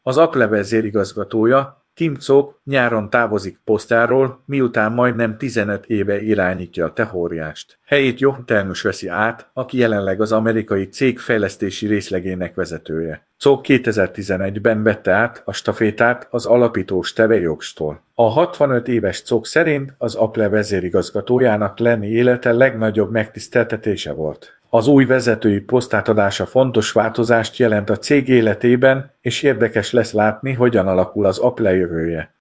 Az Apple vezérigazgatója, Tim Cook nyáron távozik posztjáról, miután majdnem 15 éve irányítja a teóriást. Helyét Jochen Ternus veszi át, aki jelenleg az amerikai cég fejlesztési részlegének vezetője. Cook 2011-ben vette át a stafétát az alapító Steve Jobstól. A 65 éves Cook szerint az Apple vezérigazgatójának lenni élete legnagyobb megtiszteltetése volt. Az új vezetői poszt átadása fontos változást jelent a cég életében, és érdekes lesz látni, hogyan alakul az Apple jövője.